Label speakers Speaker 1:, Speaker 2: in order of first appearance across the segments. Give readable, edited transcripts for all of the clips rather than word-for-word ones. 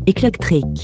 Speaker 1: Eclectric.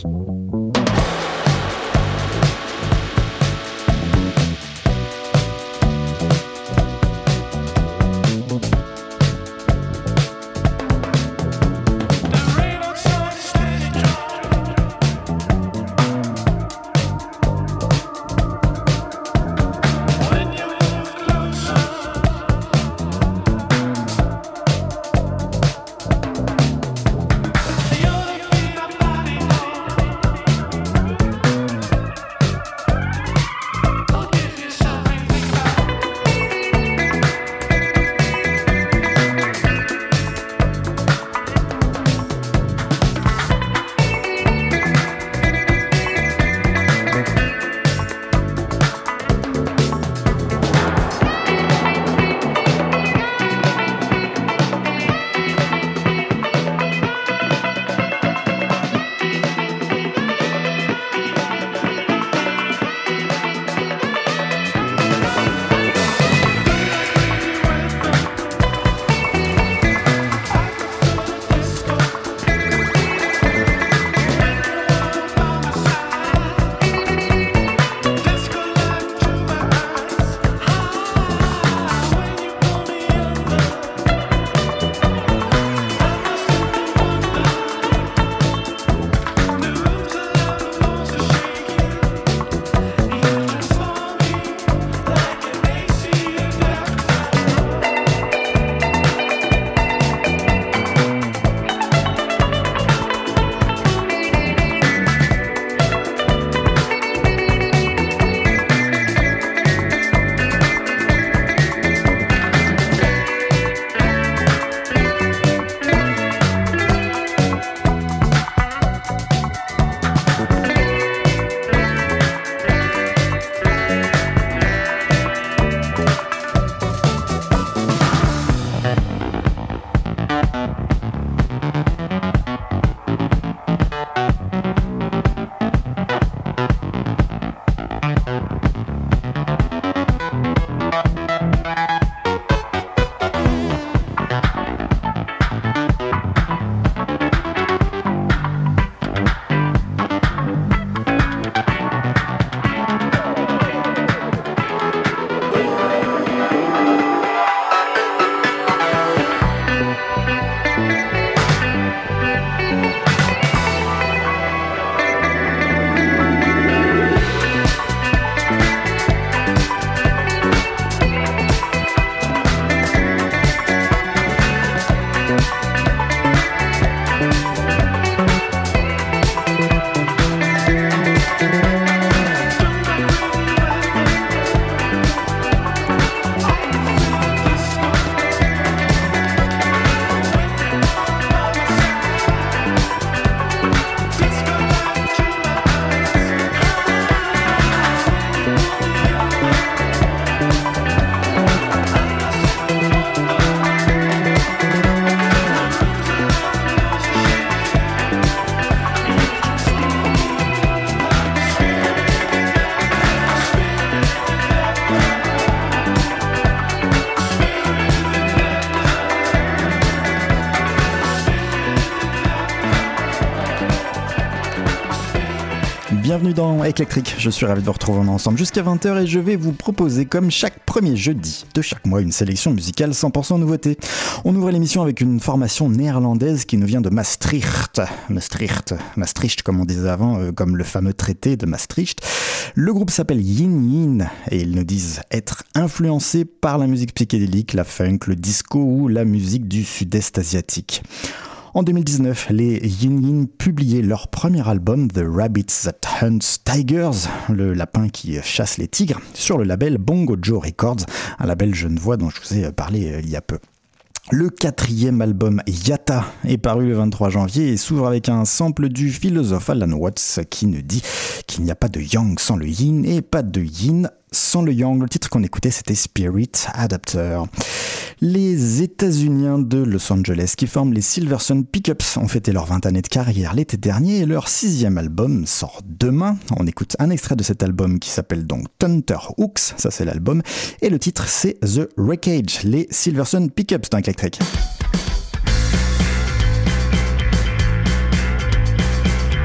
Speaker 2: Bienvenue dans Eclectric, je suis ravi de vous retrouver ensemble jusqu'à 20h et je vais vous proposer comme chaque premier jeudi de chaque mois une sélection musicale 100% nouveauté. On ouvre l'émission avec une formation néerlandaise qui nous vient de Maastricht comme on disait avant, comme le fameux traité de Maastricht. Le groupe s'appelle Yin Yin et ils nous disent être influencés par la musique psychédélique, la funk, le disco ou la musique du sud-est asiatique. En 2019, les Yin Yin publiaient leur premier album The Rabbits That Hunts Tigers, le lapin qui chasse les tigres, sur le label Bongo Joe Records, un label genevois dont je vous ai parlé il y a peu. Le 4e album Yata est paru le 23 janvier et s'ouvre avec un sample du philosophe Alan Watts qui nous dit qu'il n'y a pas de yang sans le yin et pas de yin sans le yang. Le titre qu'on écoutait, c'était Spirit Adapter. Les États-Uniens de Los Angeles qui forment les Silversun Pickups ont fêté leurs 20 années de carrière l'été dernier et leur 6e album sort demain. On écoute un extrait de cet album qui s'appelle donc Thunder Hooks, ça c'est l'album, et le titre c'est The Wreckage, les Silversun Pickups dans Eclectric.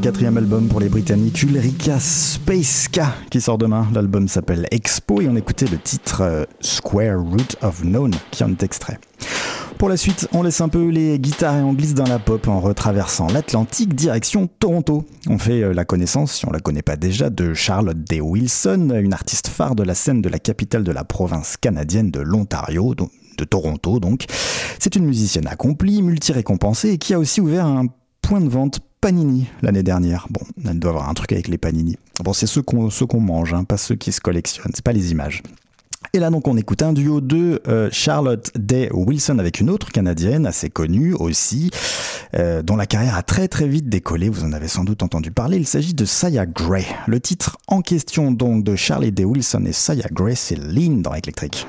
Speaker 2: 4e album pour les Britanniques Ulrika Spaceka qui sort demain. L'album s'appelle Expo et on écoutait le titre Square Root of Known qui en est extrait. Pour la suite, on laisse un peu les guitares et on glisse dans la pop en retraversant l'Atlantique direction Toronto. On fait la connaissance, si on la connaît pas déjà, de Charlotte Day Wilson, une artiste phare de la scène de la capitale de la province canadienne de l'Ontario, de Toronto donc. C'est une musicienne accomplie, multi-récompensée et qui a aussi ouvert un point de vente Panini l'année dernière. Bon, elle doit avoir un truc avec les Panini. Bon, c'est ceux qu'on mange, hein, pas ceux qui se collectionnent, c'est pas les images. Et là donc on écoute un duo de Charlotte Day Wilson avec une autre Canadienne assez connue aussi, dont la carrière a très très vite décollé, vous en avez sans doute entendu parler, il s'agit de Saya Gray. Le titre en question donc de Charlotte Day Wilson et Saya Gray, c'est Lean dans Électrique.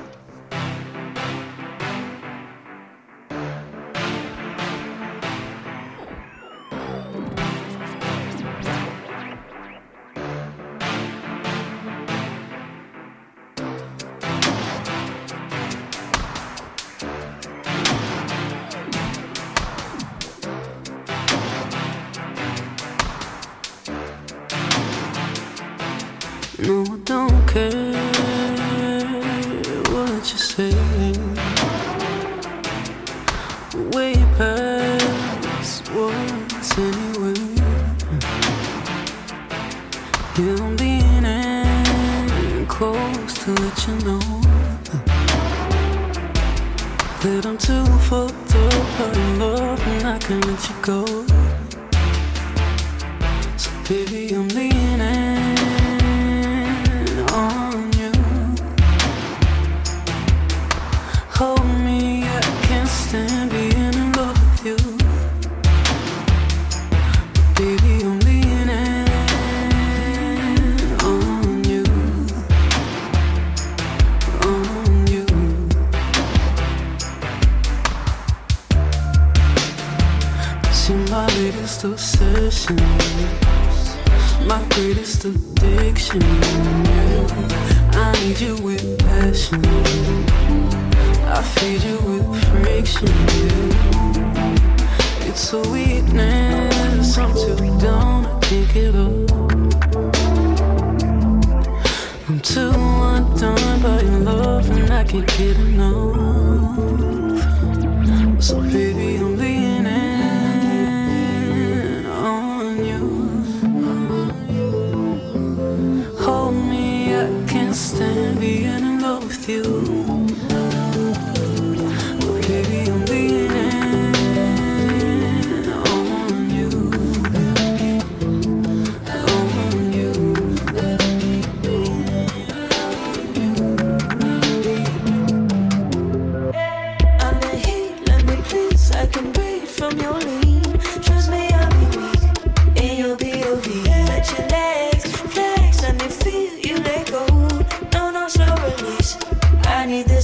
Speaker 1: No, I don't care what you say. Way past words anyway. Yeah, I'm being close to let you know that I'm too fucked up by your love and I can't let you go. So baby, I'm leaning on you. Hold me, I can't stand being in love with you. Baby, I'm leaning on you, on you. See my latest obsession, my greatest addiction, yeah. I need you with passion, I feed you with friction, yeah. It's a weakness, I'm too down, I can't get up. I'm too undone by your love and I can't get enough. So baby, I'm leaning on you. Hold me, I can't stand being in love with you. But baby, I'm leaning on you, on you.
Speaker 3: I'm the heat, let me please, I can breathe from your lean. Trust me, I'll be weak in your POV. Let your legs flex, let me feel you let go. No, no, slow release. I need this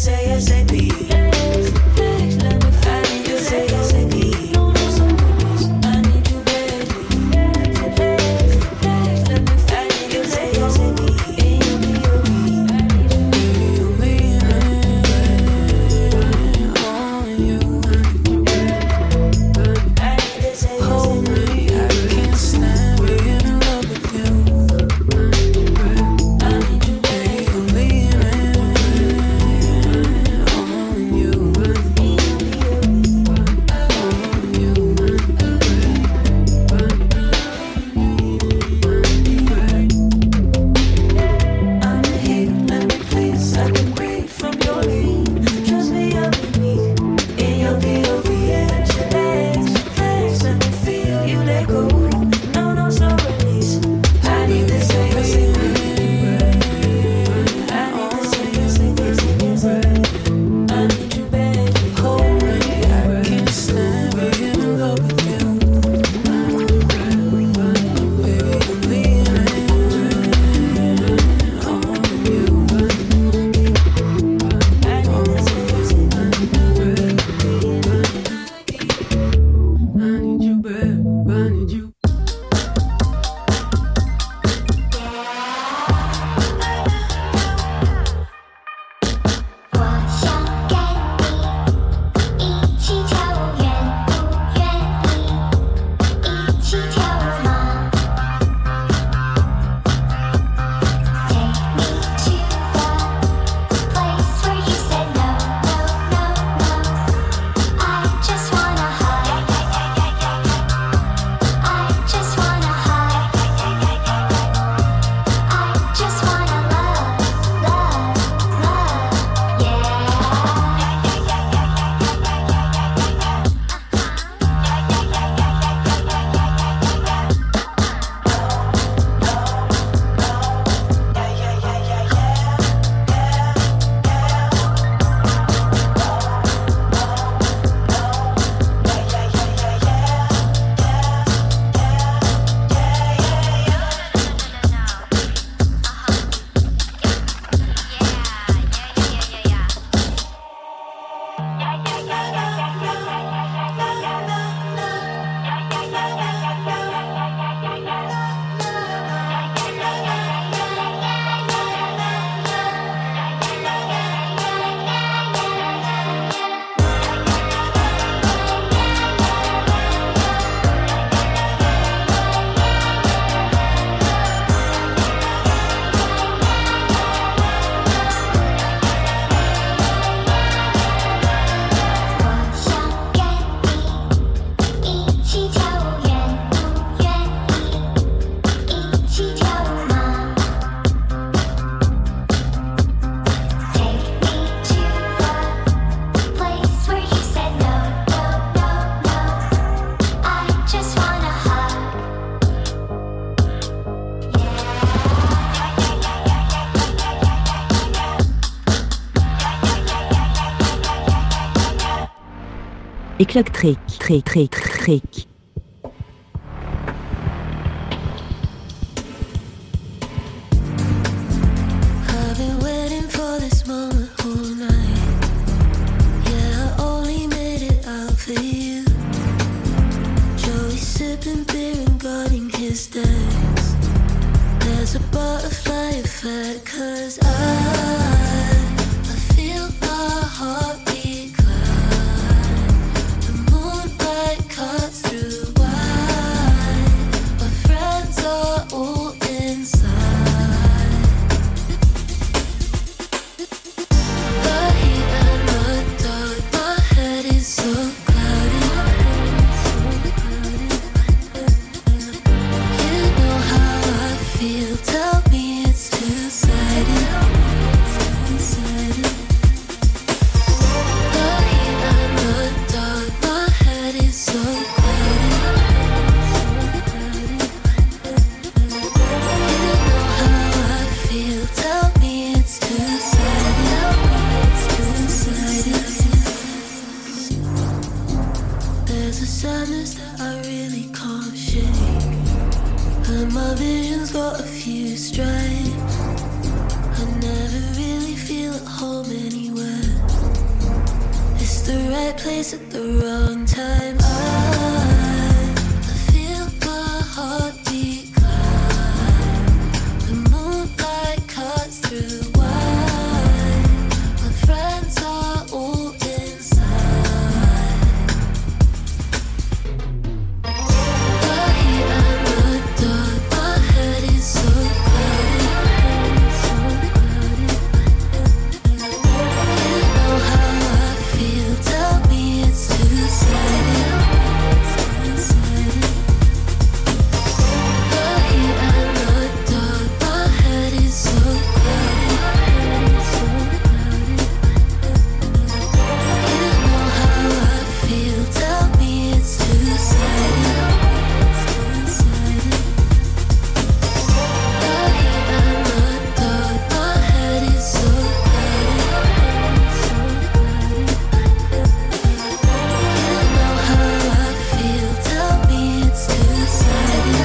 Speaker 4: Éclectrique, trick.
Speaker 3: I've been waiting for this moment all night. Yeah, I only made it out for you. Joey sipping beer and guarding his desk. There's a butterfly effect, 'cause I feel my heartbeat climb. The moonlight cuts through white. My friends are all inside. The heat and the dark, my head is so cloudy. You know how I feel, tell me it's two-sided. The heat and the dark, my head is so cloudy. You know how I feel, tell me it's two-sided. There's a sadness that I really can't shake, and my vision's got a few stripes. I never really feel at home anywhere. It's the right place at the wrong time. I feel my heartbeat climb. The moonlight cuts through white. My friends are all inside. The heat and the dark, my head is so cloudy. You know how I feel, tell me it's two-sided. The heat and the dark, my head is so cloudy. You know how I feel, tell me it's two-sided. The heat and the dark, my head is so cloudy. You know how I feel, tell me it's two-sided.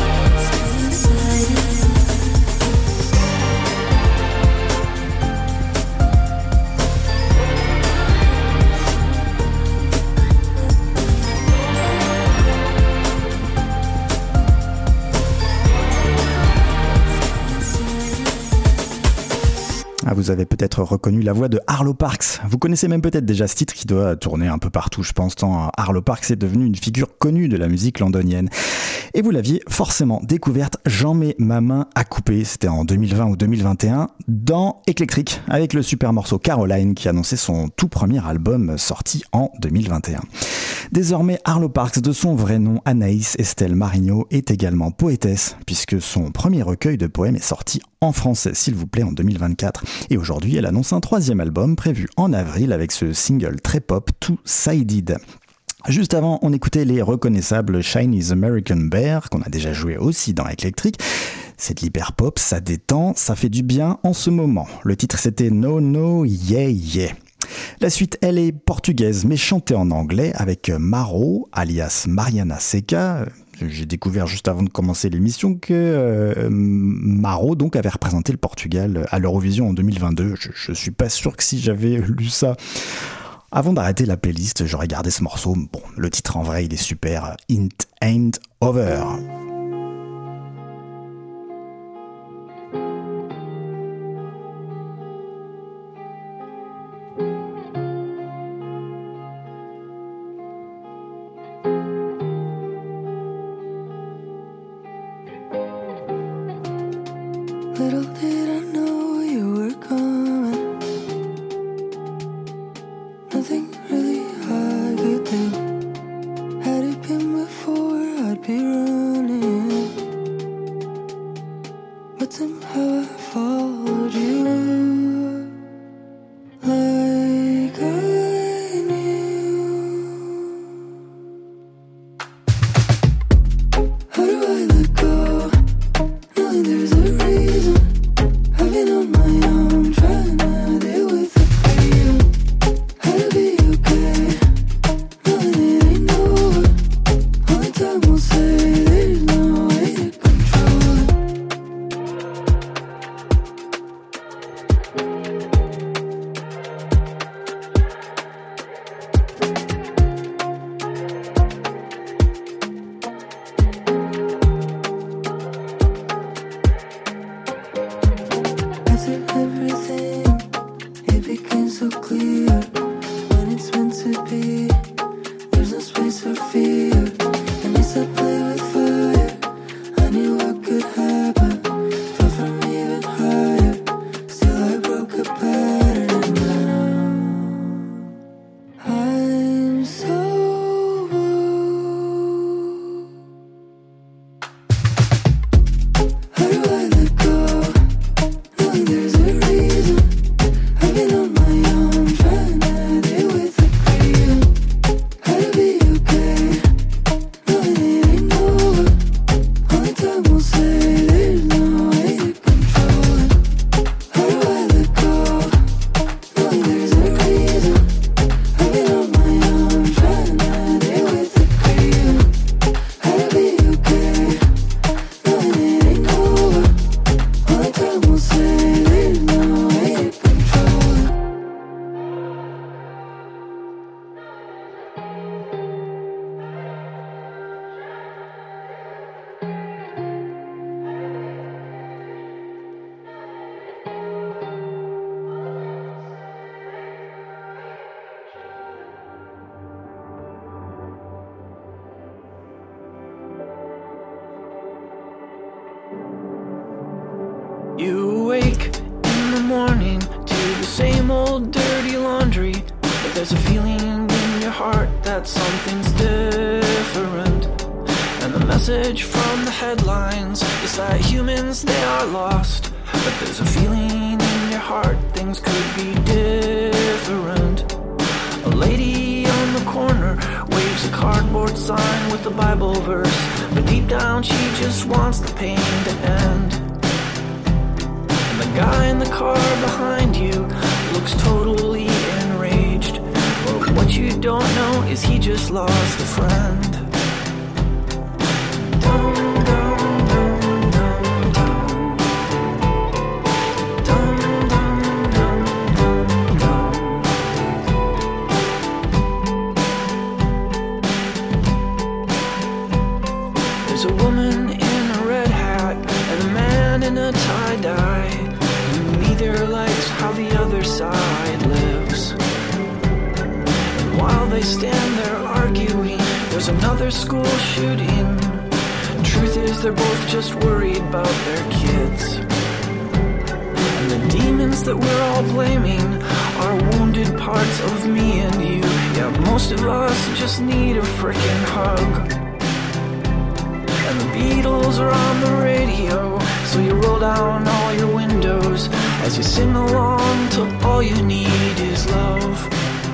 Speaker 2: Ah, vous avez peut-être reconnu la voix de Arlo Parks. Vous connaissez même peut-être déjà ce titre qui doit tourner un peu partout, je pense, tant Arlo Parks est devenu une figure connue de la musique londonienne. Et vous l'aviez forcément découverte, J'en mets ma main à couper, c'était en 2020 ou 2021, dans Éclectrique, avec le super morceau Caroline qui annonçait son tout premier album sorti en 2021. Désormais, Arlo Parks, de son vrai nom Anaïs Estelle Marigno, est également poétesse, puisque son premier recueil de poèmes est sorti en français, s'il vous plaît, en 2024. Et aujourd'hui, elle annonce un troisième album prévu en avril avec ce single très pop, Two-Sided. Juste avant, on écoutait les reconnaissables Chinese American Bear, qu'on a déjà joué aussi dans Éclectrique. C'est de l'hyper pop, ça détend, ça fait du bien en ce moment. Le titre c'était No No Yeah Yeah. La suite, elle est portugaise, mais chantée en anglais avec Maro, alias Mariana Seca. J'ai découvert juste avant de commencer l'émission que Maro donc avait représenté le Portugal à l'Eurovision en 2022. Je suis pas sûr que si j'avais lu ça avant d'arrêter la playlist, j'aurais gardé ce morceau. Bon, le titre en vrai, il est super. It Ain't Over.
Speaker 3: Little did I know you were coming. Nothing really I could do. Had it been before, I'd be running.
Speaker 1: You wake in the morning to the same old dirty laundry, but there's a feeling in your heart that something's different. And the message from the headlines is that humans, they are lost, but there's a feeling in your heart things could be different. A lady on the corner waves a cardboard sign with a Bible verse, but deep down she just wants the pain to end. The guy in the car behind you looks totally enraged, but what you don't know is he just lost a friend. Dum, dum, dum, dum, dum. Dum, dum, dum, dum, dum. There's a woman in a red hat and a man in a tie-dye. Neither likes how the other side lives. And while they stand there arguing, there's another school shooting. Truth is, they're both just worried about their kids. And the demons that we're all blaming are wounded parts of me and you. Yeah, most of us just need a frickin' hug. And the Beatles are on the radio, so you roll down all your windows as you sing along till all you need is love.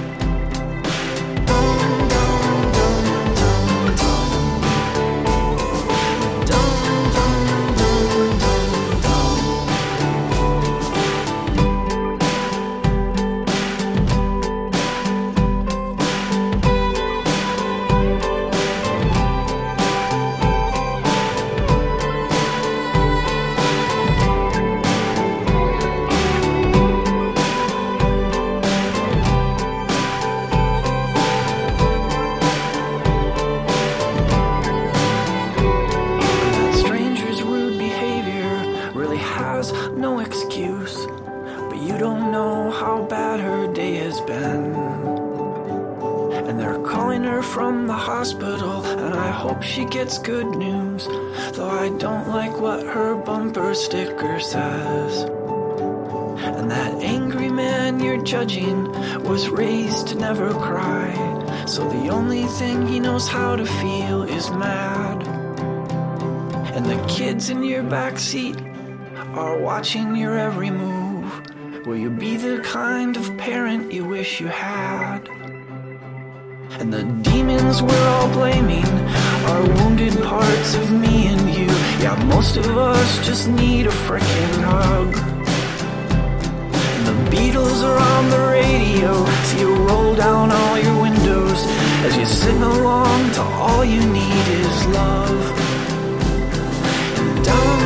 Speaker 1: No excuse, but you don't know how bad her day has been. And they're calling her from the hospital, and I hope she gets good news, though I don't like what her bumper sticker says. And that angry man you're judging was raised to never cry, so the only thing he knows how to feel is mad. And the kids in your backseat are watching your every move. Will you be the kind of parent you wish you had? And the demons we're all blaming are wounded parts of me and you. Yeah, most of us just need a frickin' hug. And the Beatles are on the radio, so you roll down all your windows as you sing along to all you need is love. And down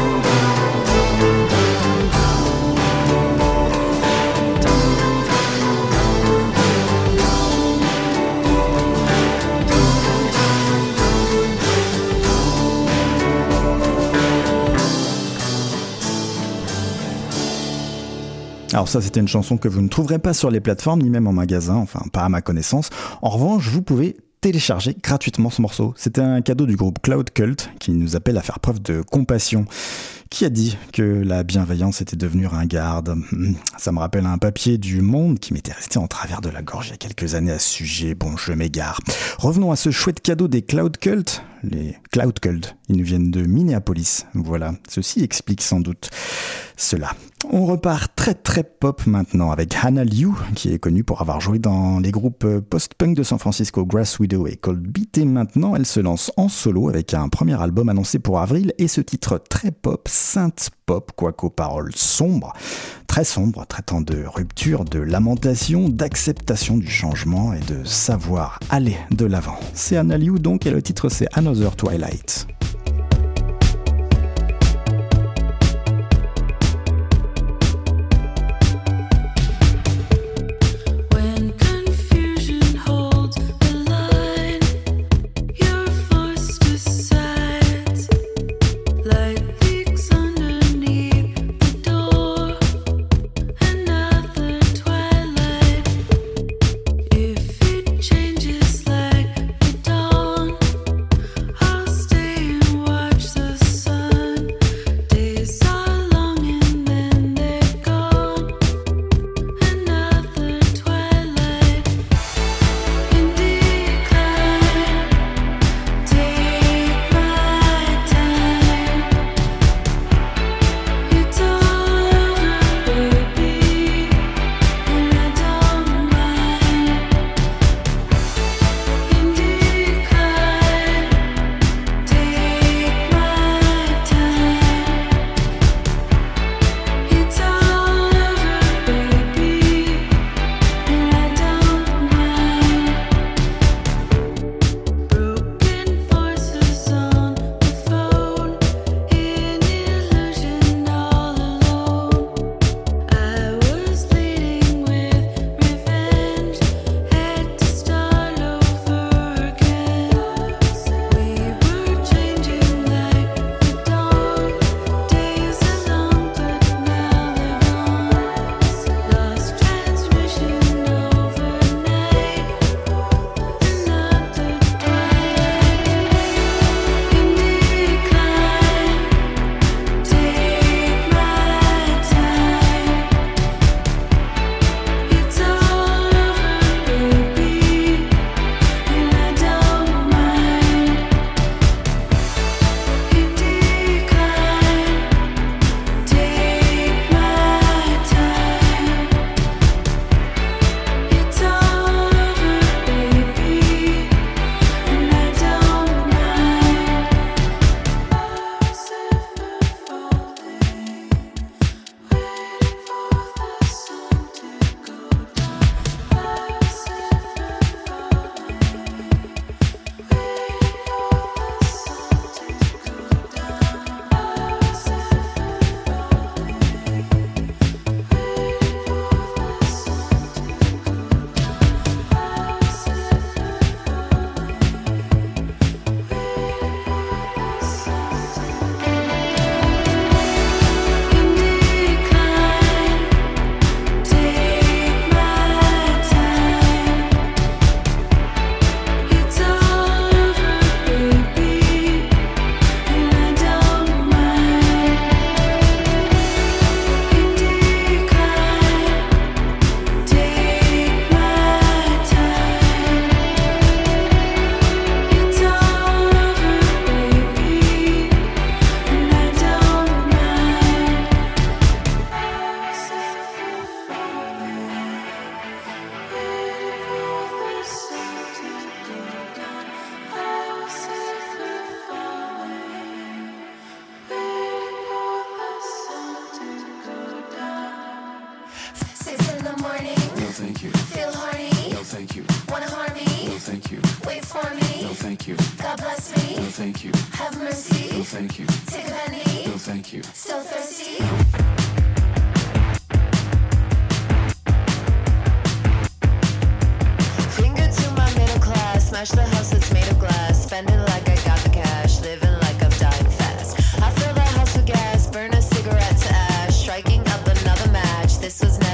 Speaker 2: Alors ça, c'était une chanson que vous ne trouverez pas sur les plateformes, ni même en magasin, enfin pas à ma connaissance. En revanche, vous pouvez télécharger gratuitement ce morceau. C'était un cadeau du groupe Cloud Cult qui nous appelle à faire preuve de compassion. Qui a dit que la bienveillance était devenue ringarde ? Ça me rappelle un papier du Monde qui m'était resté en travers de la gorge il y a quelques années à ce sujet. Bon, je m'égare. Revenons à ce chouette cadeau des Cloud Cult. Les Cloud Cult, ils nous viennent de Minneapolis. Voilà, ceci explique sans doute cela. On repart très très pop maintenant avec Hannah Liu, qui est connue pour avoir joué dans les groupes post-punk de San Francisco, Grass Widow et Cold Beat. Et maintenant, elle se lance en solo avec un premier album annoncé pour avril et ce titre très pop, synth pop, quoique aux paroles sombres, traitant de rupture, de lamentation, d'acceptation du changement et de savoir aller de l'avant. C'est Hannah Liu donc et le titre c'est Another Twilight.
Speaker 4: thank you. Feel horny? No, thank you. Wanna harm me? No, thank you. Wait for me? No, thank you. God bless me? No, thank you. Have mercy? No, thank you. Take a penny? No, thank you. Still thirsty? Finger to my middle class, smash the house that's made of glass, spending like I got the cash, living like I'm dying fast. I fill the house with gas, burn a cigarette to ash, striking up another match. This was never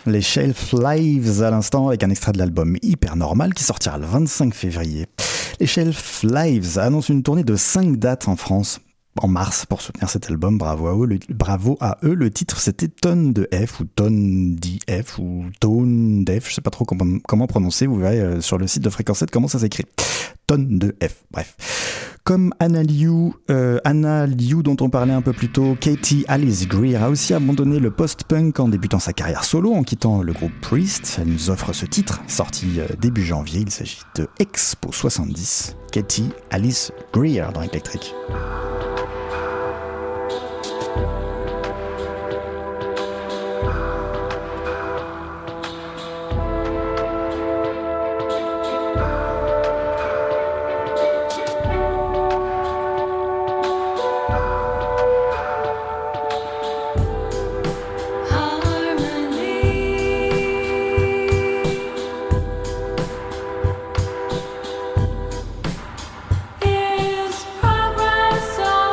Speaker 2: Les Shelf Lives à l'instant avec un extrait de l'album Hyper Normal qui sortira le 25 février. Les Shelf Lives annoncent une tournée de 5 dates en France en mars pour soutenir cet album. Bravo à eux. Le titre c'était Tonne de F ou Tonne d'F ou Tone d'F. Je sais pas trop comment prononcer. Vous verrez sur le site de Fréquence 7 comment ça s'écrit. Tonne de F. Bref. Comme Anna Liu dont on parlait un peu plus tôt, Katie Alice Greer a aussi abandonné le post-punk en débutant sa carrière solo en quittant le groupe Priest. Elle nous offre ce titre, sorti début janvier. Il s'agit de Expo 70. Katie Alice Greer dans Électrique.
Speaker 3: Is progress on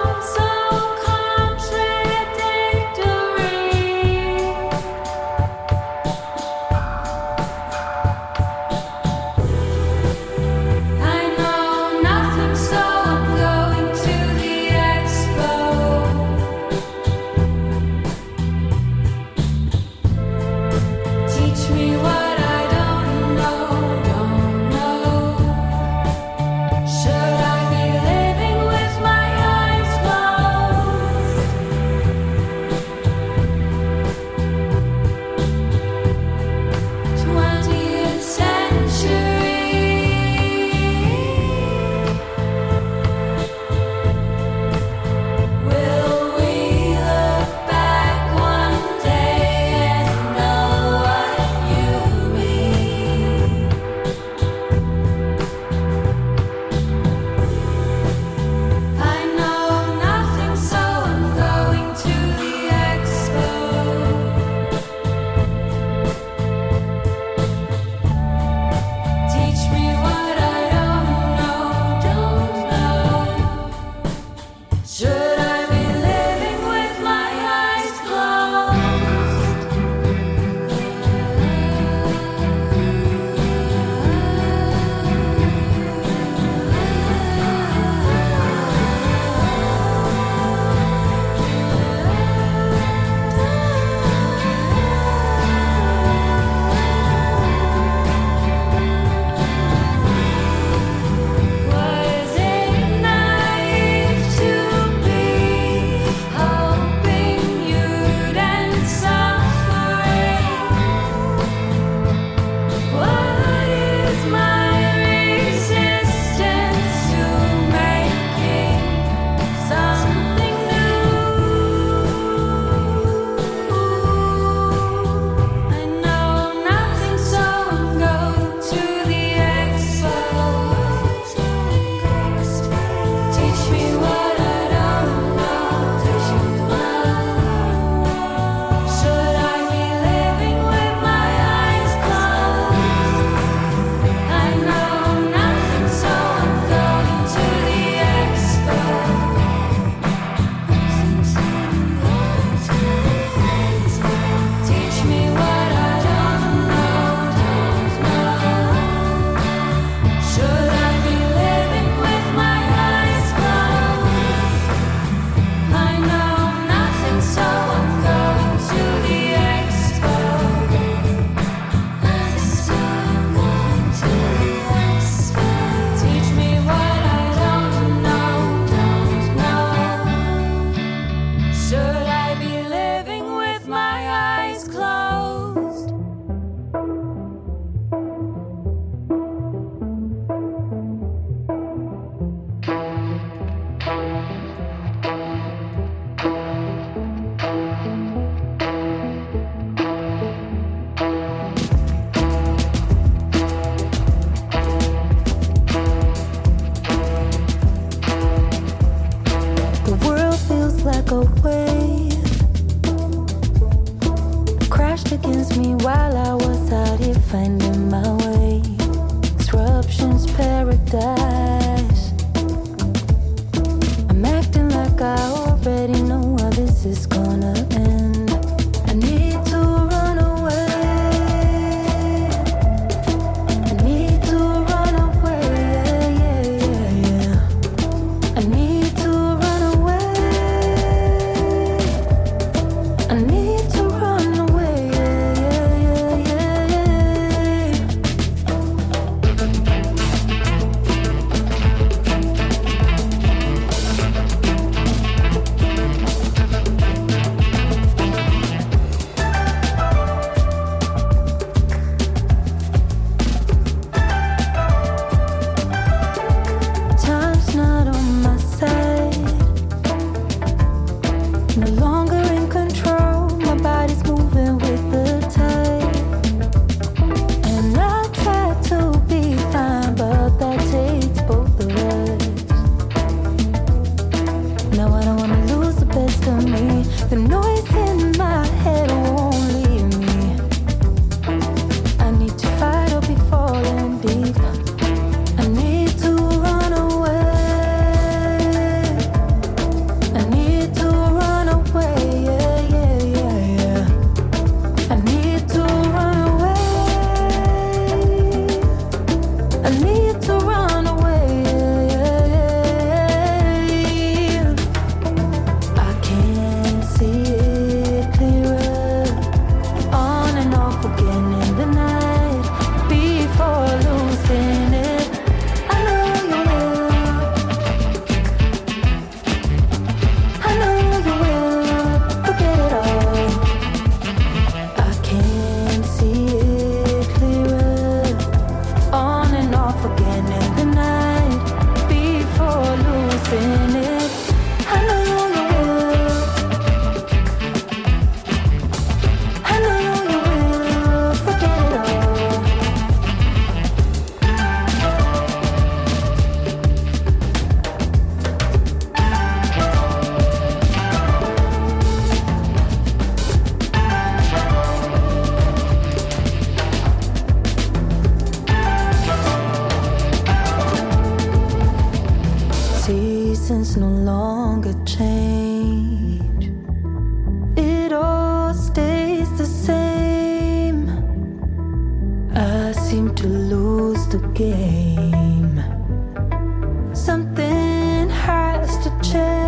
Speaker 3: essence no longer change. It all stays the same. I seem to lose the game. Something has to change.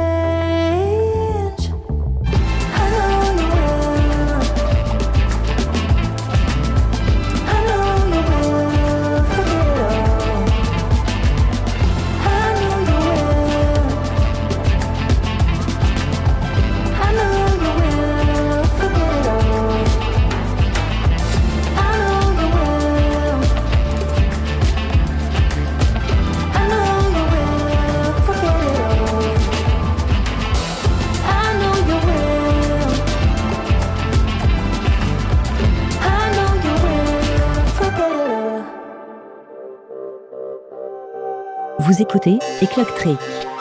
Speaker 5: Vous écoutez Eclectric.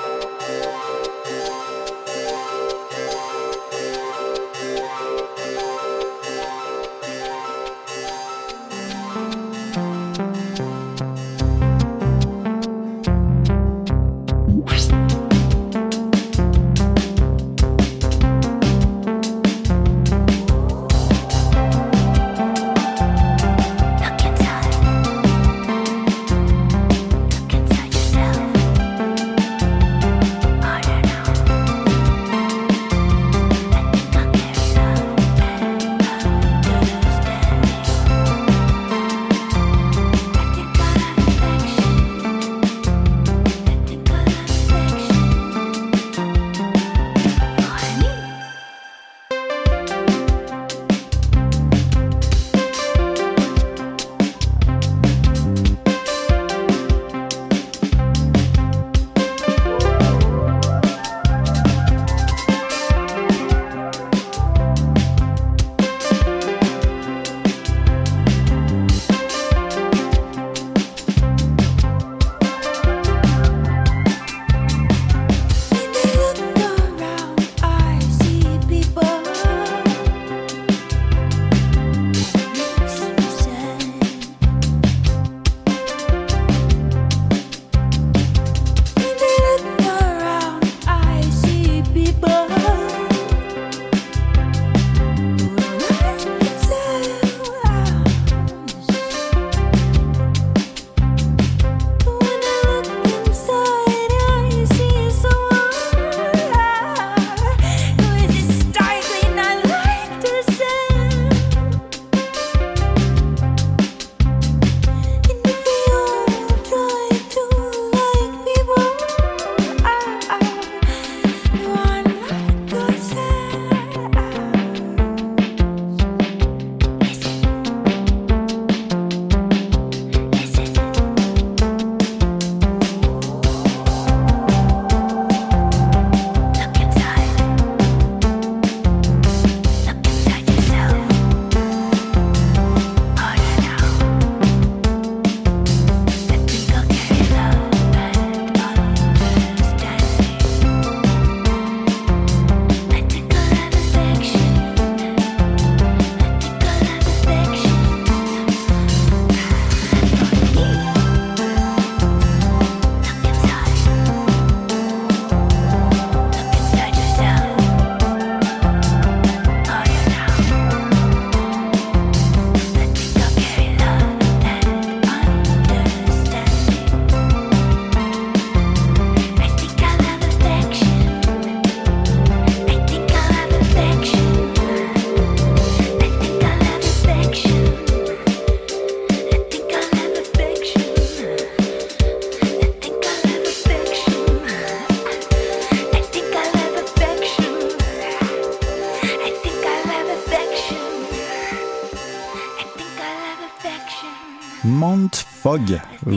Speaker 2: Mount Fog, ou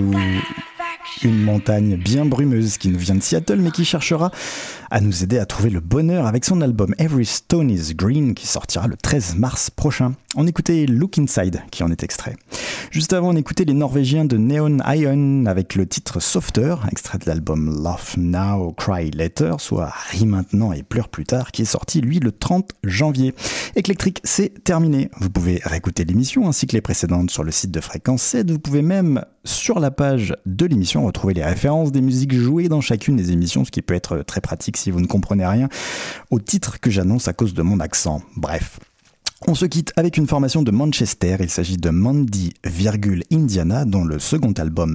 Speaker 2: une montagne bien brumeuse qui nous vient de Seattle mais qui cherchera à nous aider à trouver le bonheur avec son album Every Stone is Green qui sortira le 13 mars prochain. On écoutait Look Inside qui en est extrait. Juste avant, on écoutait les Norvégiens de Neon Ion avec le titre Softer, extrait de l'album Laugh Now, Cry Later, soit Ris maintenant et pleure plus tard, qui est sorti lui le 30 janvier. Eclectric, c'est terminé. Vous pouvez réécouter l'émission ainsi que les précédentes sur le site de Fréquence 7. Vous pouvez même sur la page de l'émission retrouver les références des musiques jouées dans chacune des émissions, ce qui peut être très pratique si vous ne comprenez rien au titre que j'annonce à cause de mon accent. Bref. On se quitte avec une formation de Manchester. Il s'agit de Mandy, Indiana, dont le second album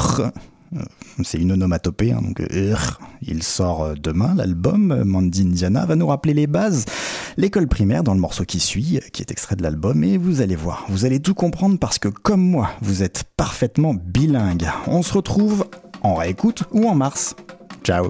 Speaker 2: c'est une onomatopée, hein, donc il sort demain. L'album Mandy Indiana va nous rappeler les bases, l'école primaire dans le morceau qui suit, qui est extrait de l'album, et vous allez voir, vous allez tout comprendre parce que comme moi, vous êtes parfaitement bilingue. On se retrouve en réécoute ou en mars. Ciao.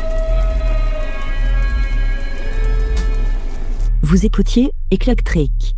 Speaker 5: Vous écoutiez Eclectric.